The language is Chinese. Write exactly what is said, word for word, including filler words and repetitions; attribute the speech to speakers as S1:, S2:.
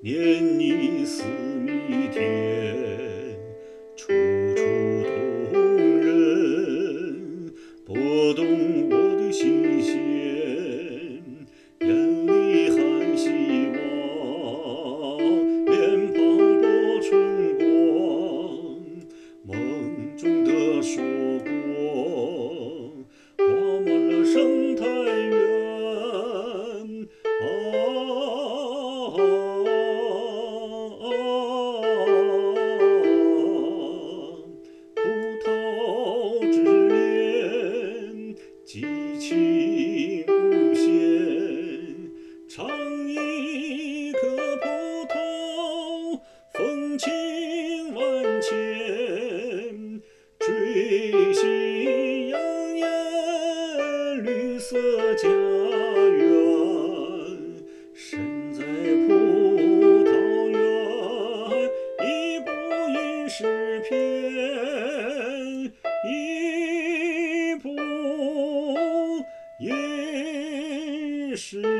S1: 念你思弥天，楚楚动人，拨动我的心弦，眼里含希望，脸庞播春光，梦中的曙光挂满了生态园。葡萄之恋，激情无限，尝一颗葡萄，风情万千，追心养眼，绿色家园。身在葡萄园，一步一诗篇，一步一诗